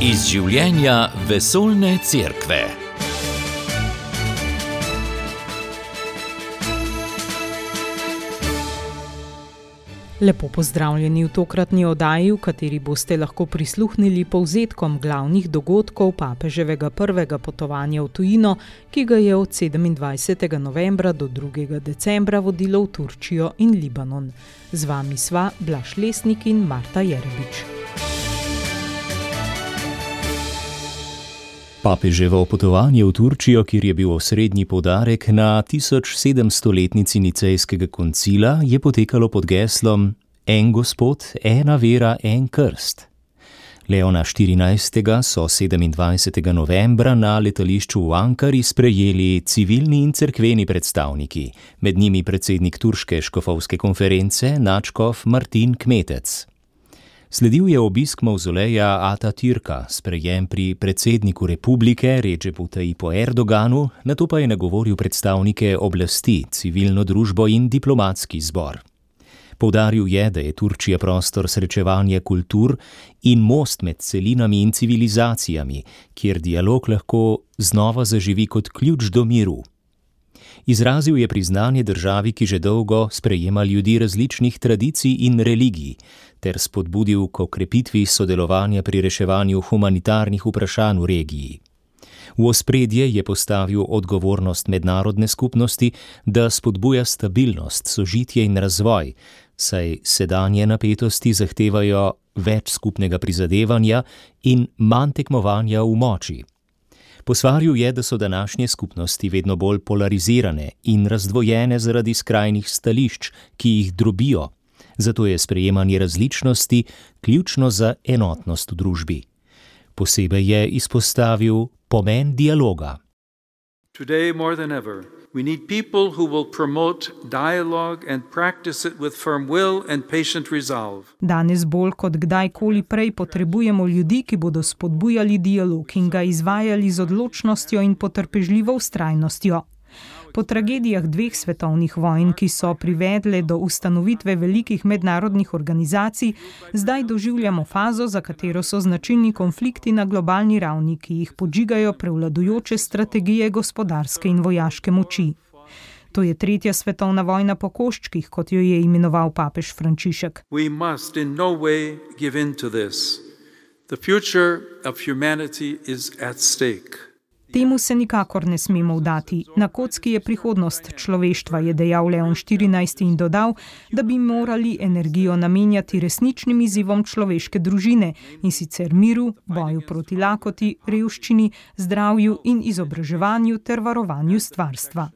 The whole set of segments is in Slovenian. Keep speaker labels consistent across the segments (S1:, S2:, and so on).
S1: Iz življenja vesoljne cerkve.
S2: Lepo pozdravljeni v tokratni oddaji, v kateri boste lahko prisluhnili povzetkom glavnih dogodkov papeževega prvega potovanja v tujino, ki ga je od 27. novembra do 2. decembra vodilo v Turčijo in Libanon. Z vami sva Blaž Lesnik in Marta Jerebič.
S3: Papeževo potovanje v Turčijo, kjer je bil osrednji poudarek na 1700-letnici Nicejskega koncila, je potekalo pod geslom En Gospod, ena vera, en krst. Leona XIV. So 27. novembra na letališču v Ankari sprejeli civilni in cerkveni predstavniki, med njimi predsednik turške škofovske konference nadškof Martin Kmetec. Sledil je obisk mavzoleja Atatürka, sprejem pri predsedniku republike Redžepu Tajipu Erdoganu, nato pa je nagovoril predstavnike oblasti, civilno družbo in diplomatski zbor. Poudaril je, da je Turčija prostor srečevanja kultur in most med celinami in civilizacijami, kjer dialog lahko znova zaživi kot ključ do miru. Izrazil je priznanje državi, ki že dolgo sprejema ljudi različnih tradicij in religij, ter spodbudil k okrepitvi sodelovanja pri reševanju humanitarnih vprašanj v regiji. V ospredje je postavil odgovornost mednarodne skupnosti, da spodbuja stabilnost, sožitje in razvoj, saj sedanje napetosti zahtevajo več skupnega prizadevanja in manj tekmovanja v moči. Posvaril je, da so današnje skupnosti vedno bolj polarizirane in razdvojene zaradi skrajnih stališč, ki jih drobijo. Zato je sprejemanje različnosti ključno za enotnost v družbi. Posebej je izpostavil pomen dialoga.
S4: Today more than ever, we need people who will promote dialogue and practice it with firm will and patient resolve.
S2: Danes bolj kot kdajkoli prej potrebujemo ljudi, ki bodo spodbujali dialog in ga izvajali z odločnostjo in potrpežljivo vztrajnostjo. Po tragedijah 2 svetovnih vojn, ki so privedle do ustanovitve velikih mednarodnih organizacij, zdaj doživljamo fazo, za katero so značilni konflikti na globalni ravni, ki jih podžigajo prevladujoče strategije gospodarske in vojaške moči. To je 3. svetovna vojna po koščkih, kot jo je imenoval papež Frančišek.
S4: We must in no way give in to this. The future of humanity is at stake.
S2: Temu se nikakor ne smemo vdati. Na kocki je prihodnost človeštva, je dejal Leon XIV. In dodal, da bi morali energijo namenjati resničnim izzivom človeške družine, in sicer miru, boju proti lakoti, revščini, zdravju in izobraževanju ter varovanju stvarstva.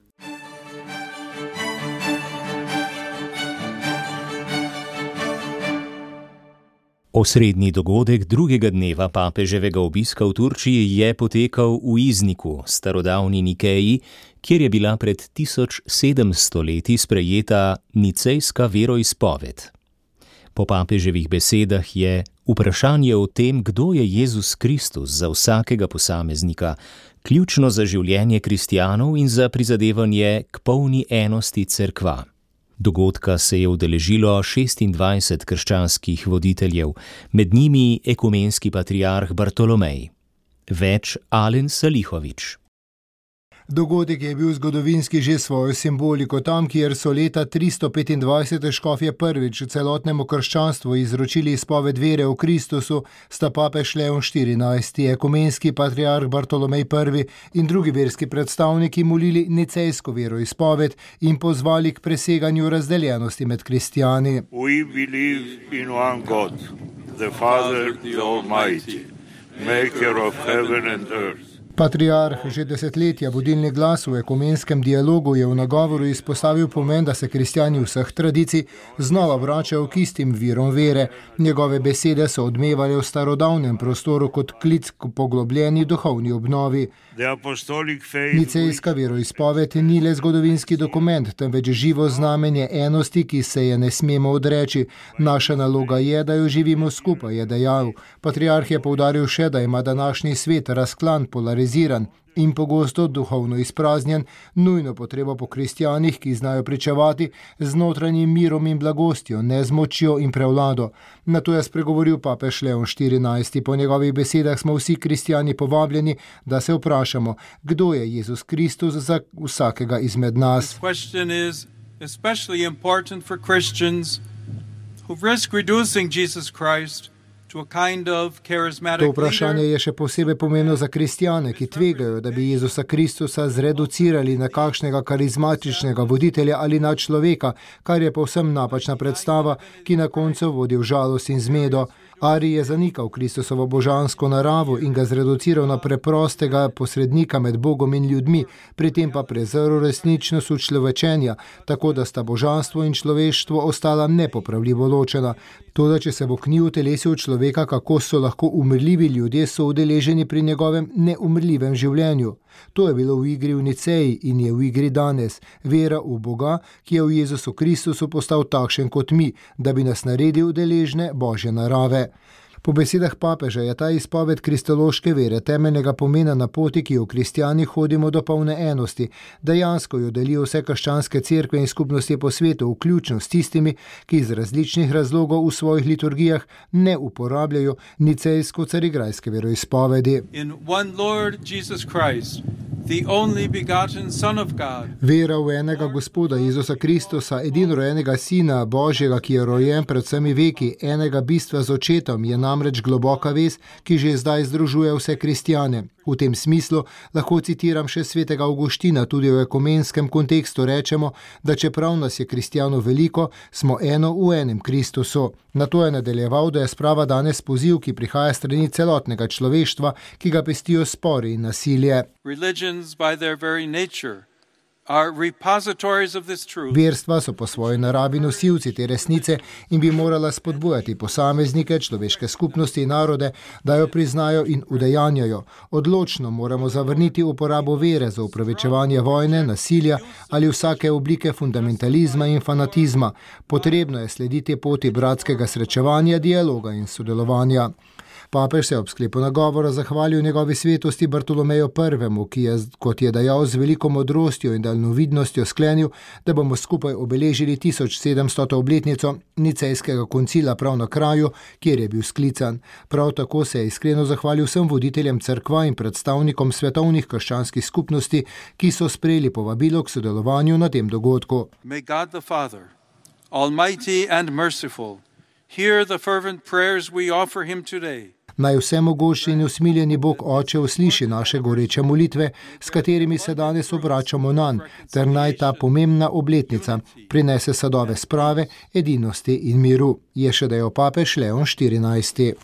S3: Osrednji dogodek drugega dneva papeževega obiska v Turčiji je potekal v Izniku, starodavni Nikeji, kjer je bila pred 1700 leti sprejeta nicejska veroizpoved. Po papeževih besedah je vprašanje o tem, kdo je Jezus Kristus za vsakega posameznika, ključno za življenje kristjanov in za prizadevanje k polni enosti cerkva. Dogodka se je udeležilo 26 krščanskih voditeljev, med njimi ekumenski patriarh Bartolomej. Več Alen Salihović.
S5: Dogodek je bil zgodovinski že svojo simboliko. Tam, kjer so leta 325 škofje prvič celotnemu krščanstvu izročili izpoved vere v Kristusu, sta papež Leon XIV., ekumenski patriarh Bartolomej I. in drugi verski predstavniki molili nicejsko veroizpoved in pozvali k preseganju razdeljenosti med kristjani.
S6: We believe in one God, the Father, the Almighty, maker of heaven and earth.
S5: Patriarh, že desetletja vodilni glas v ekumenskem dialogu, je v nagovoru izpostavil pomen, da se kristjani vseh tradicij znova vračajo k istim virom vere. Njegove besede so odmevale v starodavnem prostoru kot klic k poglobljeni duhovni obnovi. Nicejska veroizpoved ni le zgodovinski dokument, temveč živo znamenje enosti, ki se je ne smemo odreči. Naša naloga je, da jo živimo skupaj, je dejal. Patriarh je poudaril še, da ima današnji svet razklan, polariziran sekulariziran in pogosto duhovno izpraznjen, nujno potrebo po kristjanih, ki znajo pričevati z notranjim mirom in blagostjo, ne z močjo in prevlado. Na to je spregovoril papež Leon XIV. Po njegovih besedah smo vsi kristjani povabljeni, da se vprašamo, kdo je Jezus Kristus za vsakega izmed nas.
S4: Especially important for Christians who risk reducing Jesus Christ to a kind of charismatic
S5: To vprašanje je še posebej pomembno za kristjane, ki tvegajo, da bi Jezusa Kristusa zreducirali na kakšnega karizmatičnega voditelja ali na človeka, kar je povsem napačna predstava, ki na koncu vodi v žalost in zmedo. Ari je zanikal Kristusovo božansko naravo in ga zreduciral na preprostega posrednika med Bogom in ljudmi, pri tem pa prezrl resničnost učlovečenja, tako da sta božanstvo in človeštvo ostala nepopravljivo ločena. Toda, če se bo k njiju telesil človeka, kako so lahko umrljivi ljudje soudeleženi pri njegovem neumrljivem življenju. To je bilo v igri v Niceji in je v igri danes. Vera v Boga, ki je v Jezusu Kristusu postal takšen kot mi, da bi nas naredil deležne Božje narave. Po besedah papeža je ta izpoved kristološke vere temeljnega pomena na poti, ki jo kristjani hodimo do polne enosti. Dejansko jo delijo vse krščanske cerkve in skupnosti po svetu, vključno s tistimi, ki iz različnih razlogov v svojih liturgijah ne uporabljajo nicejsko-carigrajske veroizpovedi.
S4: In one Lord Jesus Christ, the only begotten Son of God.
S5: Vera v enega Gospoda Jezusa Kristusa, edinorojenega Sina Božjega, ki je rojen pred vsemi veki, enega bistva z očetom, je namreč globoka vez, ki že zdaj združuje vse kristjane. V tem smislu lahko citiram še svetega Avguština, tudi v ekumenskem kontekstu rečemo, da čeprav nas je kristjanov veliko, smo eno v enem Kristusu. Na to je nadaljeval, da je sprava danes poziv, ki prihaja strani celotnega človeštva, ki ga pestijo spori in nasilje.
S4: Religions by their very nature are repositories of this truth.
S5: Verstva so po svoji naravi nosilci te resnice in bi morala spodbujati posameznike, človeške skupnosti in narode, da jo priznajo in udejanjajo. Odločno moramo zavrniti uporabo vere za upravičevanje vojne, nasilja ali vsake oblike fundamentalizma in fanatizma. Potrebno je slediti poti bratskega srečevanja, dialoga in sodelovanja. Papež se ob sklepu nagovora zahvalil njegovi svetosti Bartolomeju I., ki je, kot je dejal, z veliko modrostjo in daljnovidnostjo sklenil, da bomo skupaj obeležili 1700. obletnico Nicejskega koncila prav na kraju, kjer je bil sklican. Prav tako se je iskreno zahvalil vsem voditeljem cerkva in predstavnikom svetovnih krščanskih skupnosti, ki so sprejeli povabilo k sodelovanju na tem dogodku.
S4: May God the Father, Almighty and merciful, hear the fervent prayers we offer him today.
S5: Naj vsemogočni in usmiljeni Bog Oče usliši naše goreče molitve, s katerimi se danes obračamo nanj, ter naj ta pomembna obletnica prinese sadove sprave, edinosti in miru, je še dejal papež Leon XIV.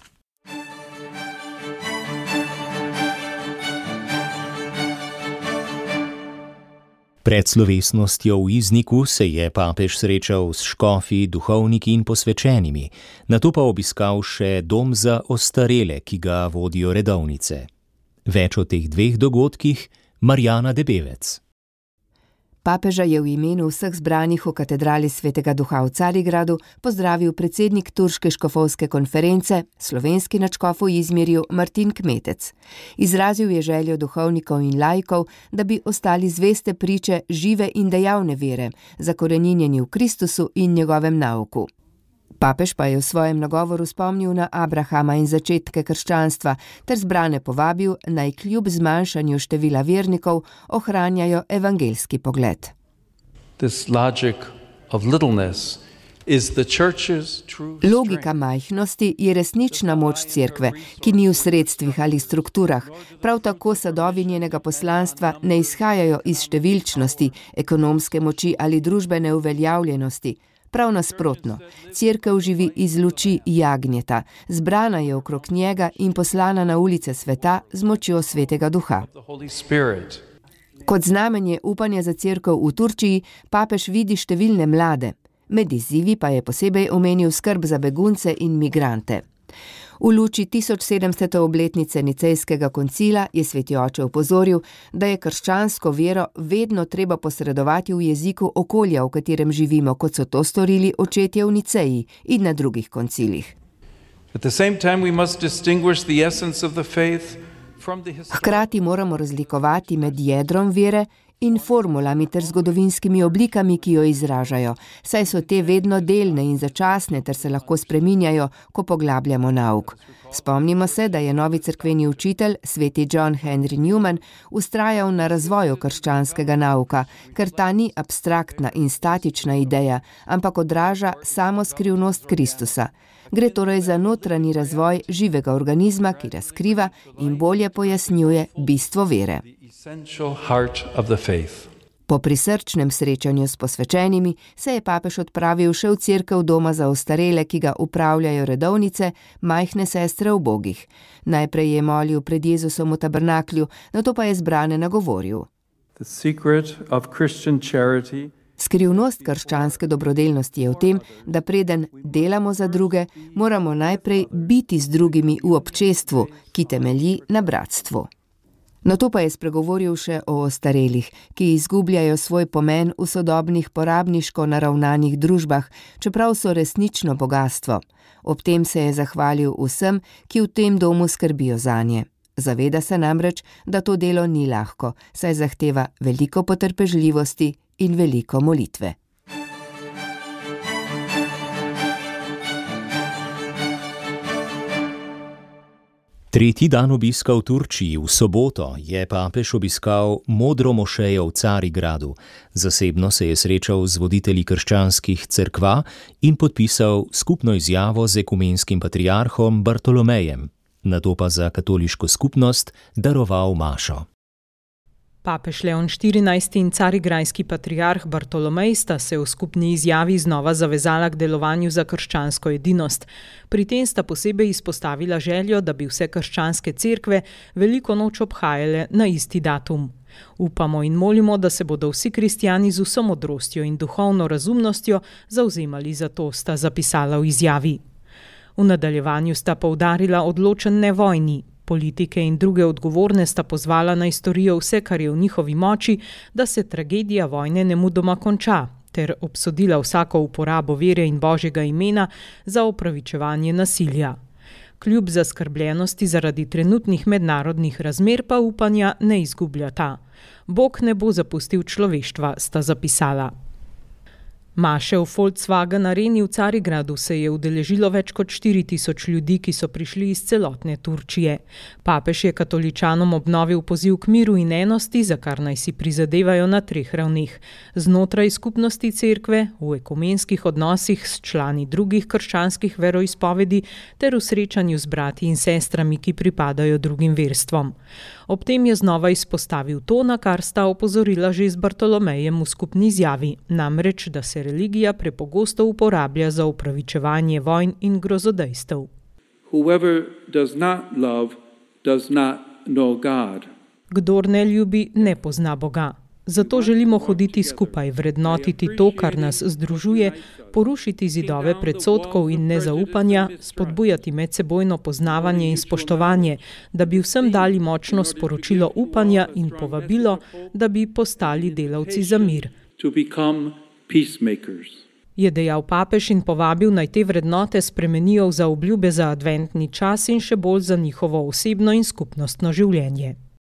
S3: Pred slovesnostjo v Izniku se je papež srečal s škofi, duhovniki in posvečenimi, nato pa obiskal še dom za ostarele, ki ga vodijo redovnice. Več o teh dveh dogodkih Marjana Debevec.
S7: Papeža je v imenu vseh zbranih v katedrali Svetega Duha v Carigradu pozdravil predsednik Turške škofovske konference, slovenski nadškof v Izmirju Martin Kmetec. Izrazil je željo duhovnikov in laikov, da bi ostali zveste priče žive in dejavne vere, zakoreninjeni v Kristusu in njegovem nauku. Papež pa je v svojem nagovoru spomnil na Abrahama in začetke krščanstva ter zbrane povabil, naj kljub zmanjšanju števila vernikov ohranjajo evangeljski pogled. Logika majhnosti je resnična moč cerkve, ki ni v sredstvih ali strukturah. Prav tako sadovi njenega poslanstva ne izhajajo iz številčnosti, ekonomske moči ali družbene uveljavljenosti. Prav nasprotno, cerkev živi iz luči jagnjeta, zbrana je okrog njega in poslana na ulice sveta z močjo Svetega Duha. Kot znamenje upanja za cerkev v Turčiji papež vidi številne mlade. Med izzivi pa je posebej omenil skrb za begunce in migrante. V luči 1700. obletnice Nicejskega koncila je sveti oče opozoril, da je krščansko vero vedno treba posredovati v jeziku okolja, v katerem živimo, kot so to storili očetje v Niceji in na drugih koncilih.
S4: At the same time we must distinguish the essence of the faith
S7: Hkrati moramo razlikovati med jedrom vere in formulami ter zgodovinskimi oblikami, ki jo izražajo, saj so te vedno delne in začasne ter se lahko spreminjajo, ko poglabljamo nauk. Spomnimo se, da je novi cerkveni učitelj, sveti John Henry Newman, vztrajal na razvoju krščanskega nauka, ker ta ni abstraktna in statična ideja, ampak odraža samo skrivnost Kristusa. Gre torej za notranji razvoj živega organizma, ki razkriva in bolje pojasnjuje bistvo vere. Po prisrčnem srečanju s posvečenimi se je papež odpravil še v cerkev doma za ostarele, ki ga upravljajo redovnice, majhne sestre ubogih. Najprej je molil pred Jezusom v tabernaklju, nato pa je zbrane nagovoril. Skrivnost krščanske dobrodelnosti je v tem, da preden delamo za druge, moramo najprej biti z drugimi v občestvu, ki temelji na bratstvu. Nato pa je spregovoril še o ostarelih, ki izgubljajo svoj pomen v sodobnih porabniško naravnanih družbah, čeprav so resnično bogastvo. Ob tem se je zahvalil vsem, ki v tem domu skrbijo zanje. Zaveda se namreč, da to delo ni lahko, saj zahteva veliko potrpežljivosti in veliko molitve.
S3: Tretji dan obiska v Turčiji, v soboto, je papež obiskal modro mošejo v Carigradu. Zasebno se je srečal z voditelji krščanskih cerkva in podpisal skupno izjavo z ekumenskim patriarhom Bartolomejem, nato pa za katoliško skupnost daroval mašo.
S2: Papež Leon XIV in carigrajski patriarh Bartolomej sta se v skupni izjavi znova zavezala k delovanju za krščansko edinost. Pri tem sta posebej izpostavila željo, da bi vse krščanske cerkve veliko noč obhajale na isti datum. Upamo in molimo, da se bodo vsi kristjani z vso modrostjo in duhovno razumnostjo zavzemali za to, sta zapisala v izjavi. V nadaljevanju sta poudarila odločen ne vojni. Politike in druge odgovorne sta pozvala naj storijo vse, kar je v njihovi moči, da se tragedija vojne nemudoma konča, ter obsodila vsako uporabo vere in Božjega imena za opravičevanje nasilja. Kljub zaskrbljenosti zaradi trenutnih mednarodnih razmer pa upanja ne izgubljata. Bog ne bo zapustil človeštva, sta zapisala. Maše v Volkswagen Areni v Carigradu se je udeležilo več kot 4000 ljudi, ki so prišli iz celotne Turčije. Papež je katoličanom obnovil poziv k miru in enosti, za kar naj si prizadevajo na 3 ravneh. Znotraj skupnosti cerkve, v ekumenskih odnosih s člani drugih krščanskih veroizpovedi ter v srečanju z brati in sestrami, ki pripadajo drugim verstvom. Ob tem je znova izpostavil to, na kar sta opozorila že z Bartolomejem v skupni izjavi, namreč, da se religija prepogosto uporablja za opravičevanje vojn in grozodejstev. Kdor ne ljubi, ne pozna Boga. Zato želimo hoditi skupaj, vrednotiti to, kar nas združuje, porušiti zidove predsodkov in nezaupanja, spodbujati medsebojno poznavanje in spoštovanje, da bi vsem dali močno sporočilo upanja in povabilo, da bi postali delavci za mir. Je dejal papež in povabil naj te vrednote spremenijo v zaobljube za adventni čas in še bolj za njihovo osebno in skupnostno življenje.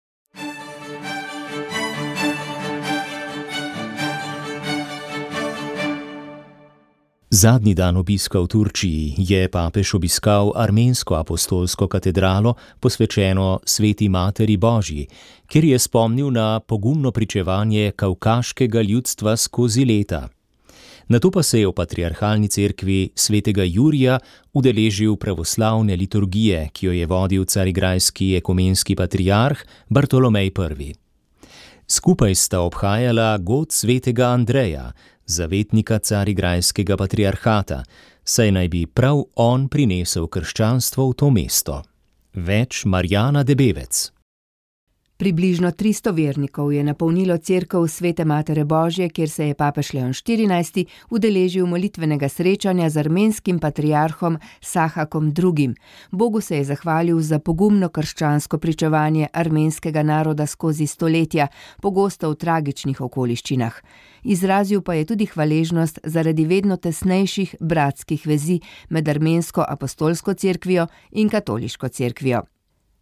S3: Zadnji dan obiska v Turčiji je papež obiskal armensko apostolsko katedralo, posvečeno Sveti Materi Božji, kjer je spomnil na pogumno pričevanje kavkaškega ljudstva skozi leta. Nato pa se je v patriarhalni cerkvi svetega Jurija udeležil pravoslavne liturgije, ki jo je vodil carigrajski ekumenski patriarh Bartolomej I. Skupaj sta obhajala god svetega Andreja, zavetnika carigrajskega patriarhata, saj naj bi prav on prinesel krščanstvo v to mesto. Več Marjana Debevec.
S7: Približno 300 vernikov je napolnilo cerkev Svete Matere Božje, kjer se je papež Leon XIV udeležil molitvenega srečanja z armenskim patriarhom Sahakom II. Bogu se je zahvalil za pogumno krščansko pričevanje armenskega naroda skozi stoletja, pogosto v tragičnih okoliščinah. Izrazil pa je tudi hvaležnost zaradi vedno tesnejših bratskih vezi med armensko apostolsko cerkvijo in katoliško cerkvijo.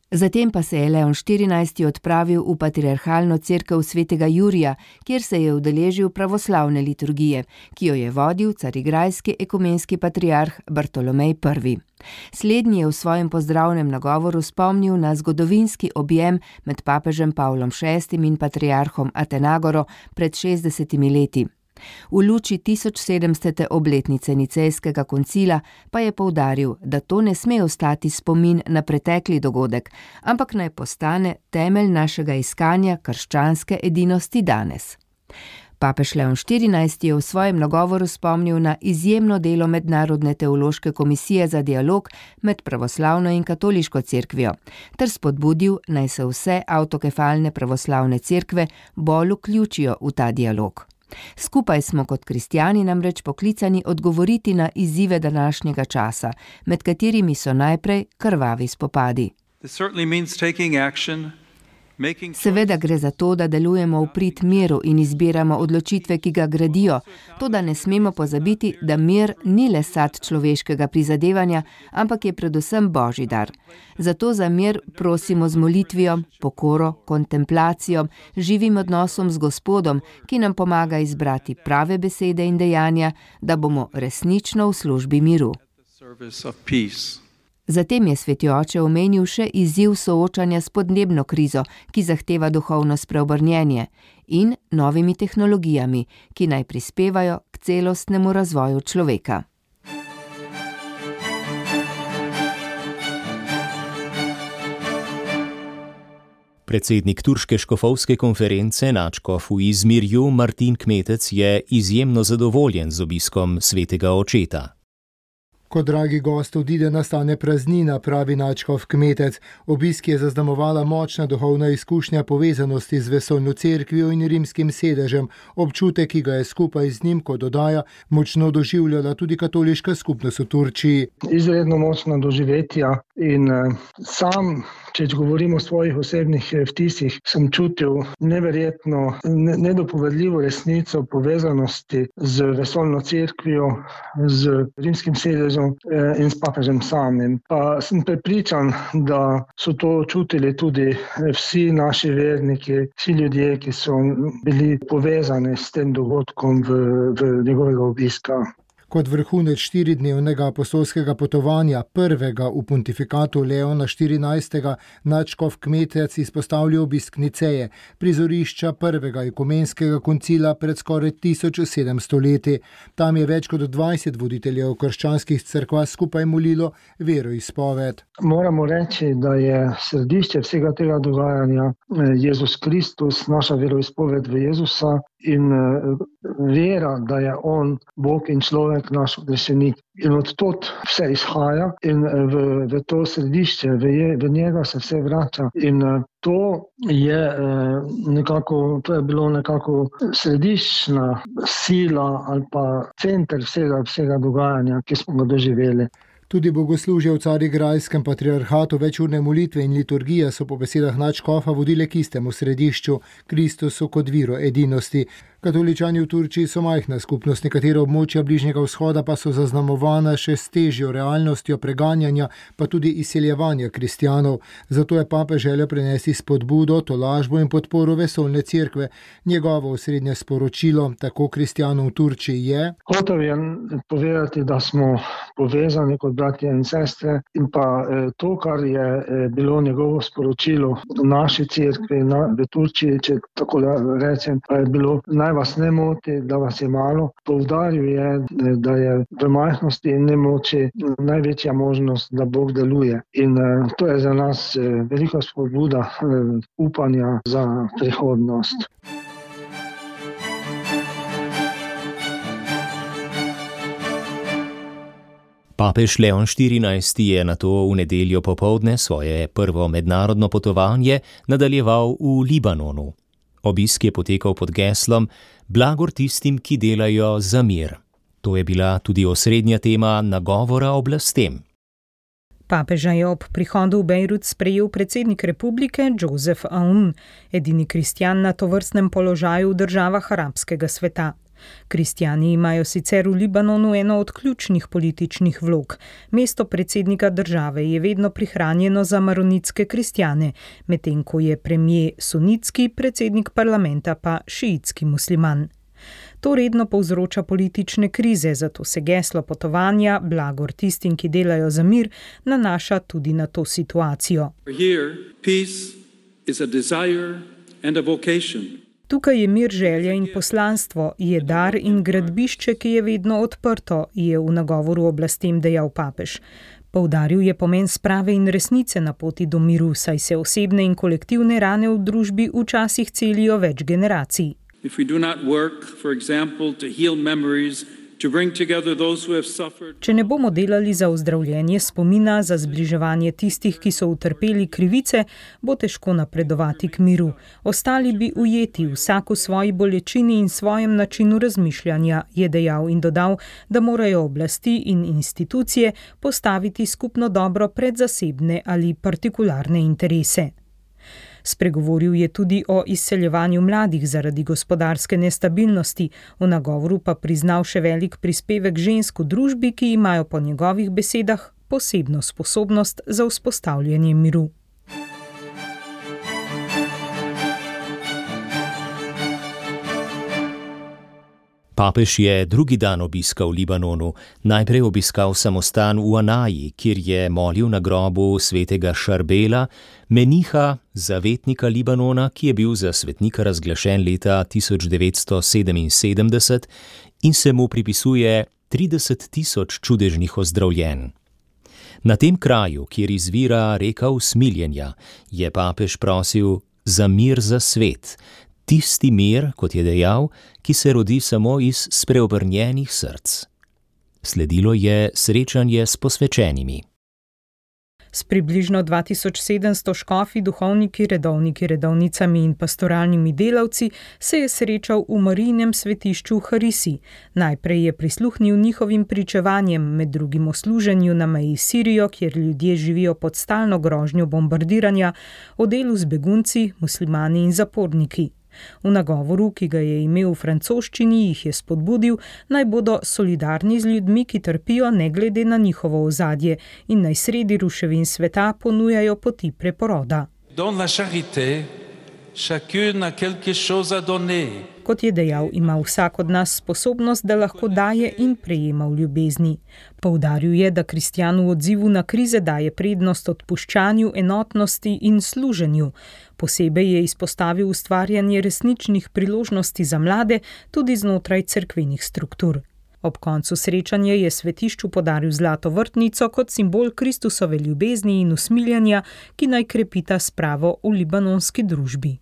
S7: Zatem pa se je Leon XIV. Odpravil v patriarhalno cerkev svetega Jurija, kjer se je udeležil pravoslavne liturgije, ki jo je vodil carigrajski ekumenski patriarh Bartolomej I. Slednji je v svojem pozdravnem nagovoru spomnil na zgodovinski objem med papežem Pavlom VI. In patriarhom Atenagoro pred 60 leti. V luči 1700. obletnice Nicejskega koncila pa je poudaril, da to ne sme ostati spomin na pretekli dogodek, ampak naj postane temelj našega iskanja krščanske edinosti danes. Papež Leon XIV. Je v svojem nagovoru spomnil na izjemno delo Mednarodne teološke komisije za dialog med pravoslavno in katoliško cerkvijo, ter spodbudil, naj se vse avtokefalne pravoslavne cerkve bolj vključijo v ta dialog. Skupaj smo kot kristjani namreč poklicani odgovoriti na izzive današnjega časa, med katerimi so najprej krvavi spopadi. Seveda gre za to, da delujemo v prid miru in izbiramo odločitve, ki ga gradijo, toda ne smemo pozabiti, da mir ni le sad človeškega prizadevanja, ampak je predvsem Božji dar. Zato za mir prosimo z molitvijo, pokoro, kontemplacijo, živim odnosom z Gospodom, ki nam pomaga izbrati prave besede in dejanja, da bomo resnično v službi miru. Zatem je sveti oče omenil še izziv soočanja s podnebno krizo, ki zahteva duhovno spreobrnjenje, in novimi tehnologijami, ki naj prispevajo k celostnemu razvoju človeka.
S3: Predsednik turške škofovske konference nadškof v Izmirju Martin Kmetec je izjemno zadovoljen z obiskom svetega očeta.
S5: Ko dragi gost odide, nastane praznina, pravi nadškof Kmetec. Obisk je zaznamovala močna duhovna izkušnja povezanosti z vesoljno cerkvijo in rimskim sedežem. Občutek, ki ga je skupaj z njim, kot dodaja, močno doživljala tudi katoliška skupnost v Turčiji.
S8: Izredno močna doživetja in sam, če govorimo o svojih osebnih vtisih, sem čutil neverjetno, nedopovedljivo resnico povezanosti z vesoljno cerkvijo, z rimskim sedežem in s papežem samim. Pa sem prepričan, da so to čutili tudi vsi naši verniki, vsi ljudje, ki so bili povezani s tem dogodkom v njegovega obiska.
S5: Kot vrhunec 4-dnevnega apostolskega potovanja, prvega v pontifikatu Leona XIV, nadškof Kmetec izpostavlja obisk Niceje, prizorišča prvega ekumenskega koncila pred skoraj 1700 leti. Tam je več kot 20 voditeljev krščanskih cerkva skupaj molilo veroizpoved.
S8: Moramo reči, da je središče vsega tega dogajanja Jezus Kristus, naša veroizpoved v Jezusa in vera, da je on Bog in človek, naš odrešenik. In od tod vse izhaja in v to središče, v njega se vse vrača. In to je bilo nekako središčna sila ali pa center vsega dogajanja, ki smo ga doživeli.
S5: Tudi bogoslužje v carigrajskem patriarhatu, večurne molitve in liturgije so po besedah nadškofa vodile k istemu središču, Kristusu kot viru edinosti. Katoličani v Turčiji so majhna skupnost, nekatera območja Bližnjega vzhoda pa so zaznamovana še s težjo realnostjo preganjanja, pa tudi izseljevanja kristjanov. Zato je papež želel prenesti spodbudo, tolažbo in podporo vesoljne cerkve. Njegovo osrednje sporočilo tako kristjanom v Turčiji je:
S8: Hotel je povedati, da smo povezani kot bratje in sestre, in pa to, kar je bilo njegovo sporočilo v naši cerkvi v Turčiji, če tako rečem, pa je bilo: naj vas ne moti, da vas je malo. Poudaril je, da je v majhnosti in nemoči največja možnost, da Bog deluje. In to je za nas velika spodbuda upanja za prihodnost.
S3: Papež Leon XIV. Je nato v nedeljo popoldne svoje prvo mednarodno potovanje nadaljeval v Libanonu. Obisk je potekal pod geslom Blagor tistim, ki delajo za mir. To je bila tudi osrednja tema nagovora oblastem.
S2: Papeža je ob prihodu v Bejrut sprejel predsednik republike Joseph Aoun, edini kristjan na tovrstnem položaju v državah arabskega sveta. Kristjani imajo sicer v Libanonu eno od ključnih političnih vlog. Mesto predsednika države je vedno prihranjeno za maronitske kristjane, medtem ko je premijer sunitski, predsednik parlamenta pa šiitski musliman. To redno povzroča politične krize, zato se geslo potovanja, blagor tistim, ki delajo za mir, nanaša tudi na to situacijo. Tukaj je mir želja in poslanstvo, je dar in gradbišče, ki je vedno odprto, je v nagovoru oblastem dejal papež. Poudaril je pomen sprave in resnice na poti do miru, saj se osebne in kolektivne rane v družbi včasih celijo več generacij. Če ne bomo delali za ozdravljenje spomina, za zbliževanje tistih, ki so utrpeli krivice, bo težko napredovati k miru. Ostali bi ujeti vsak v svoji bolečini in svojem načinu razmišljanja, je dejal in dodal, da morajo oblasti in institucije postaviti skupno dobro pred zasebne ali partikularne interese. Spregovoril je tudi o izseljevanju mladih zaradi gospodarske nestabilnosti, v nagovoru pa priznal še velik prispevek žensk v družbi, ki imajo po njegovih besedah posebno sposobnost za vzpostavljanje miru.
S3: Papež je drugi dan obiska v Libanonu, najprej obiskal samostan v Anaji, kjer je molil na grobu svetega Šarbela, meniha, zavetnika Libanona, ki je bil za svetnika razglašen leta 1977 in se mu pripisuje 30.000 čudežnih ozdravljenj. Na tem kraju, kjer izvira reka usmiljenja, je papež prosil za mir za svet, tisti mir, kot je dejal, ki se rodi samo iz spreobrnjenih src. Sledilo je srečanje s posvečenimi.
S2: S približno 2700 škofi, duhovniki, redovniki, redovnicami in pastoralnimi delavci se je srečal v Marijinem svetišču v Harisi. Najprej je prisluhnil njihovim pričevanjem, med drugim o služenju na meji s Sirijo, kjer ljudje živijo pod stalno grožnjo bombardiranja, o delu z begunci, muslimani in zaporniki. V nagovoru, ki ga je imel v francoščini, jih je spodbudil, naj bodo solidarni z ljudmi, ki trpijo ne glede na njihovo ozadje in naj sredi ruševin sveta ponujajo poti preporoda. Kot je dejal, ima vsak od nas sposobnost, da lahko daje in prejema v ljubezni. Poudaril je, da kristjan v odzivu na krize daje prednost odpuščanju, enotnosti in služenju. Posebej je izpostavil ustvarjanje resničnih priložnosti za mlade, tudi znotraj cerkvenih struktur. Ob koncu srečanja je svetišču podaril zlato vrtnico kot simbol Kristusove ljubezni in usmiljanja, ki naj krepita spravo v libanonski družbi.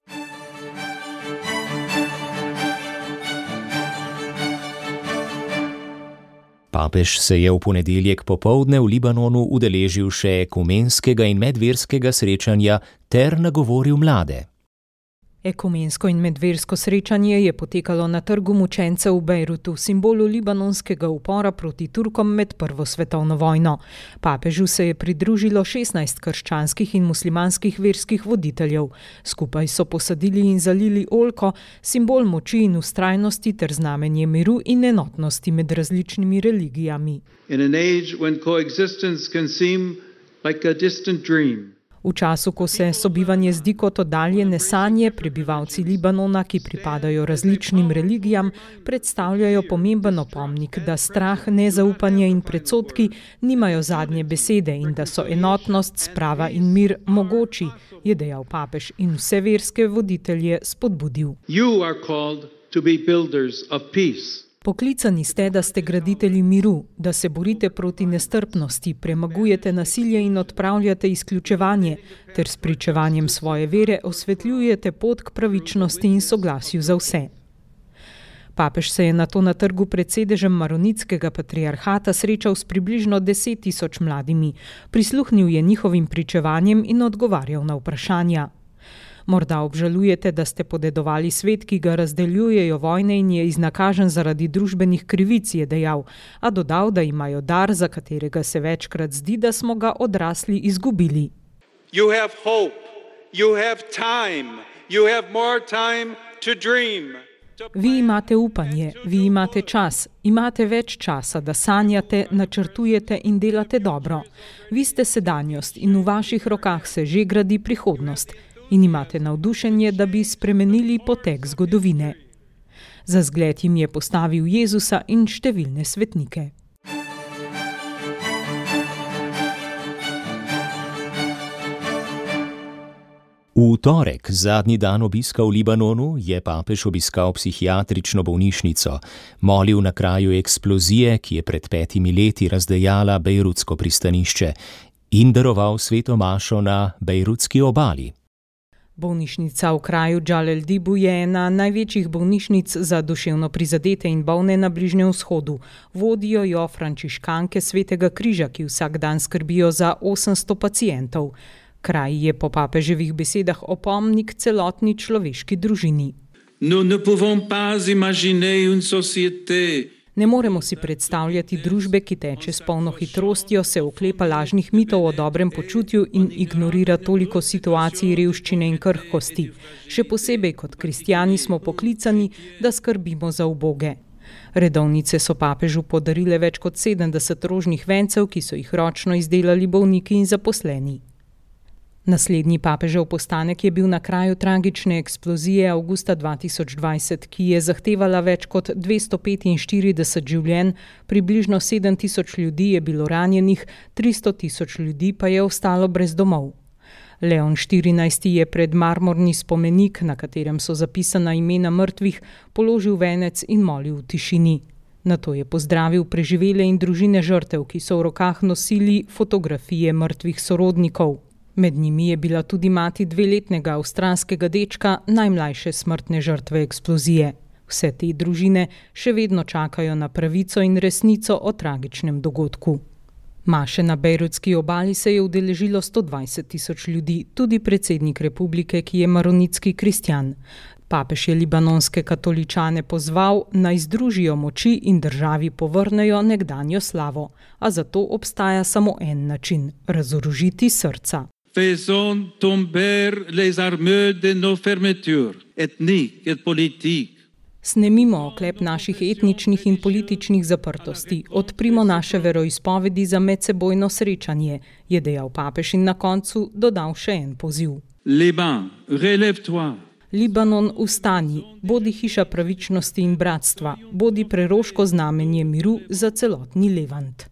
S3: Papež se je v ponedeljek popoldne v Libanonu udeležil še ekumenskega in medverskega srečanja ter nagovoril mlade.
S2: Ekumensko in medversko srečanje je potekalo na trgu mučencev v Bejrutu, simbolu libanonskega upora proti Turkom med Prvo svetovno vojno. Papežu se je pridružilo 16 krščanskih in muslimanskih verskih voditeljev. Skupaj so posadili in zalili oljko, simbol moči in vztrajnosti ter znamenje miru in enotnosti med različnimi religijami.
S4: In an age when coexistence can seem like a distant dream.
S2: V času, ko se sobivanje zdi kot oddaljene sanje, prebivalci Libanona, ki pripadajo različnim religijam, predstavljajo pomemben opomnik, da strah, nezaupanje in predsodki nimajo zadnje besede in da so enotnost, sprava in mir mogoči, je dejal papež in vse verske voditelje spodbudil.
S4: You are called to be builders of peace.
S2: Poklicani ste, da ste graditelji miru, da se borite proti nestrpnosti, premagujete nasilje in odpravljate izključevanje, ter s pričevanjem svoje vere osvetljujete pot k pravičnosti in soglasju za vse. Papež se je nato na trgu pred sedežem maronitskega patriarhata srečal s približno 10.000 mladimi, prisluhnil je njihovim pričevanjem in odgovarjal na vprašanja. Morda obžalujete, da ste podedovali svet, ki ga razdeljujejo vojne in je iznakažen zaradi družbenih krivic, je dejal, a dodal, da imajo dar, za katerega se večkrat zdi, da smo ga odrasli izgubili.
S4: You have hope, you have time, you have more time to dream.
S2: Vi imate upanje, vi imate čas, imate več časa, da sanjate, načrtujete in delate dobro. Vi ste sedanjost in v vaših rokah se že gradi prihodnost in imate navdušenje, da bi spremenili potek zgodovine. Za zgled jim je postavil Jezusa in številne svetnike.
S3: V torek, zadnji dan obiska v Libanonu, je papež obiskal psihiatrično bolnišnico, molil na kraju eksplozije, ki je pred 5 leti razdejala bejrutsko pristanišče, in daroval sveto mašo na bejrutski obali.
S2: Bolnišnica v kraju Džal el-Dibu je ena največjih bolnišnic za duševno prizadete in bolne na Bližnjem vzhodu. Vodijo jo frančiškanke Svetega križa, ki vsak dan skrbijo za 800 pacientov. Kraj je po papeževih besedah opomnik celotni človeški družini. Ne moremo si predstavljati družbe, ki teče s polno hitrostjo, se oklepa lažnih mitov o dobrem počutju in ignorira toliko situacij revščine in krhkosti. Še posebej kot kristjani smo poklicani, da skrbimo za uboge. Redovnice so papežu podarile več kot 70 rožnih vencev, ki so jih ročno izdelali bolniki in zaposleni. Naslednji papežev postanek je bil na kraju tragične eksplozije avgusta 2020, ki je zahtevala več kot 245 življenj, približno 7.000 ljudi je bilo ranjenih, 300.000 ljudi pa je ostalo brez domov. Leon XIV je pred marmorni spomenik, na katerem so zapisana imena mrtvih, položil venec in molil v tišini. Nato je pozdravil preživele in družine žrtev, ki so v rokah nosili fotografije mrtvih sorodnikov. Med njimi je bila tudi mati 2-letnega avstralskega dečka, najmlajše smrtne žrtve eksplozije. Vse te družine še vedno čakajo na pravico in resnico o tragičnem dogodku. Maše na bejrutski obali se je udeležilo 120.000 ljudi, tudi predsednik republike, ki je maronitski kristjan. Papež je libanonske katoličane pozval, naj združijo moči in državi povrnejo nekdanjo slavo. A za to obstaja samo en način – razorožiti srca.
S4: Faisons tomber les armures de nos fermetures, ethniques et politiques.
S2: Snemimo oklep naših etničnih in političnih zaprtosti, odprimo naše veroizpovedi za medsebojno srečanje, je dejal papež in na koncu dodal še en poziv.
S4: Liban, relève-toi.
S2: Libanon, vstani, bodi hiša pravičnosti in bratstva, bodi preroško znamenje miru za celotni Levant.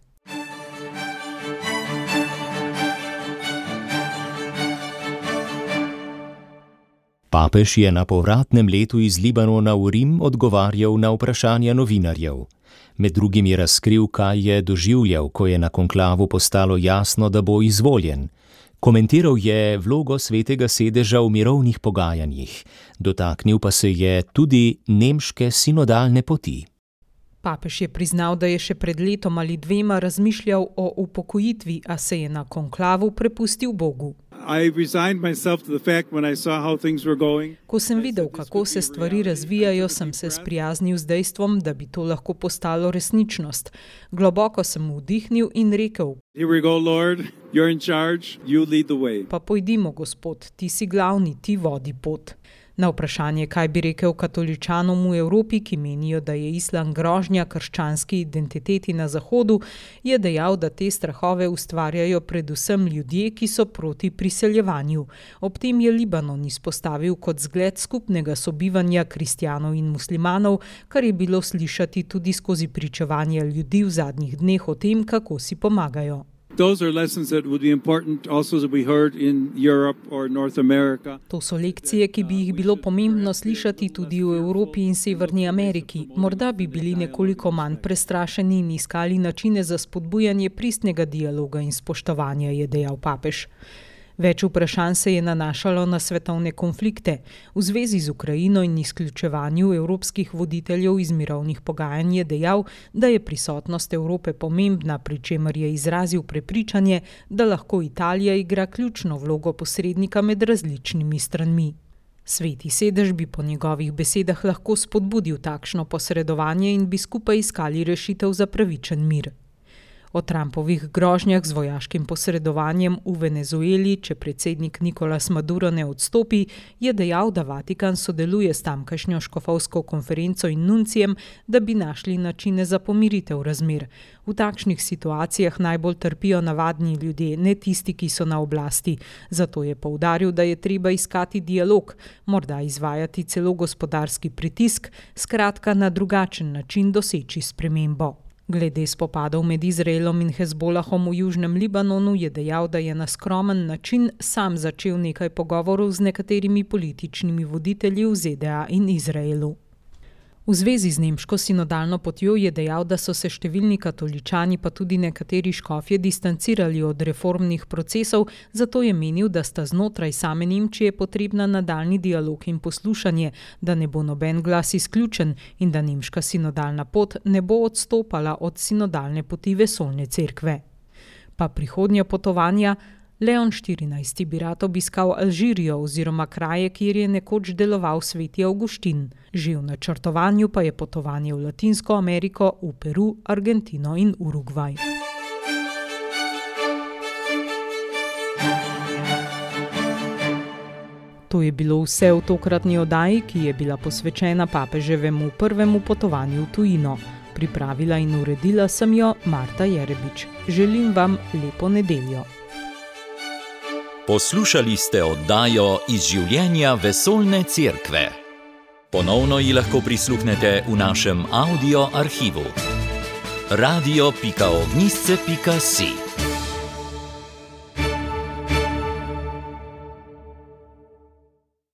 S3: Papež je na povratnem letu iz Libanona v Rim odgovarjal na vprašanja novinarjev. Med drugim je razkril, kaj je doživljal, ko je na konklavu postalo jasno, da bo izvoljen. Komentiral je vlogo Svetega sedeža v mirovnih pogajanjih, dotaknil pa se je tudi nemške sinodalne poti.
S2: Papež je priznal, da je še pred letom ali 2 razmišljal o upokojitvi, a se je na konklavu prepustil Bogu. Ko sem videl, kako se stvari razvijajo, sem se sprijaznil z dejstvom, da bi to lahko postalo resničnost. Globoko sem vdihnil in rekel: Pa pojdimo, Gospod, ti si glavni, ti vodi pot. Na vprašanje, kaj bi rekel katoličanom v Evropi, ki menijo, da je islam grožnja krščanski identiteti na Zahodu, je dejal, da te strahove ustvarjajo predvsem ljudje, ki so proti priseljevanju. Ob tem je Libanon izpostavil kot zgled skupnega sobivanja kristjanov in muslimanov, kar je bilo slišati tudi skozi pričevanja ljudi v zadnjih dneh o tem, kako si pomagajo. To so lekcije, ki bi jih bilo pomembno slišati tudi v Evropi in Severni Ameriki. Morda bi bili nekoliko manj prestrašeni in iskali načine za spodbujanje pristnega dialoga in spoštovanja, je dejal papež. Več vprašanj se je nanašalo na svetovne konflikte. V zvezi z Ukrajino in izključevanju evropskih voditeljev iz mirovnih pogajanj je dejal, da je prisotnost Evrope pomembna, pri čemer je izrazil prepričanje, da lahko Italija igra ključno vlogo posrednika med različnimi stranmi. Sveti sedež bi po njegovih besedah lahko spodbudil takšno posredovanje in bi skupaj iskali rešitev za pravičen mir. O Trumpovih grožnjah z vojaškim posredovanjem v Venezueli, če predsednik Nicolas Maduro ne odstopi, je dejal, da Vatikan sodeluje s tamkajšnjo škofovsko konferenco in nuncijem, da bi našli načine za pomiritev razmer. V takšnih situacijah najbolj trpijo navadni ljudje, ne tisti, ki so na oblasti. Zato je poudaril, da je treba iskati dialog, morda izvajati celo gospodarski pritisk, skratka na drugačen način doseči spremembo. Glede spopadov med Izraelom in Hezbolahom v Južnem Libanonu je dejal, da je na skromen način sam začel nekaj pogovorov z nekaterimi političnimi voditelji v ZDA in Izraelu. V zvezi z nemško sinodalno potjo je dejal, da so se številni katoličani pa tudi nekateri škofje distancirali od reformnih procesov, zato je menil, da sta znotraj same Nemčije potrebna nadaljnji dialog in poslušanje, da ne bo noben glas izključen in da nemška sinodalna pot ne bo odstopala od sinodalne poti vesoljne cerkve. Pa prihodnja potovanja. Leon XIV. Bi rad obiskal Alžirijo oziroma kraje, kjer je nekoč deloval sveti Avguštin. Že v načrtovanju pa je potovanje v Latinsko Ameriko, v Peru, Argentino in Urugvaj. To je bilo vse v tokratni oddaji, ki je bila posvečena papeževemu prvemu potovanju v tujino. Pripravila in uredila sem jo Marta Jerebič. Želim vam lepo nedeljo.
S1: Poslušali ste oddajo iz življenja vesoljne cerkve. Ponovno ji lahko prisluhnete v našem audio arhivu. radio.ognisce.si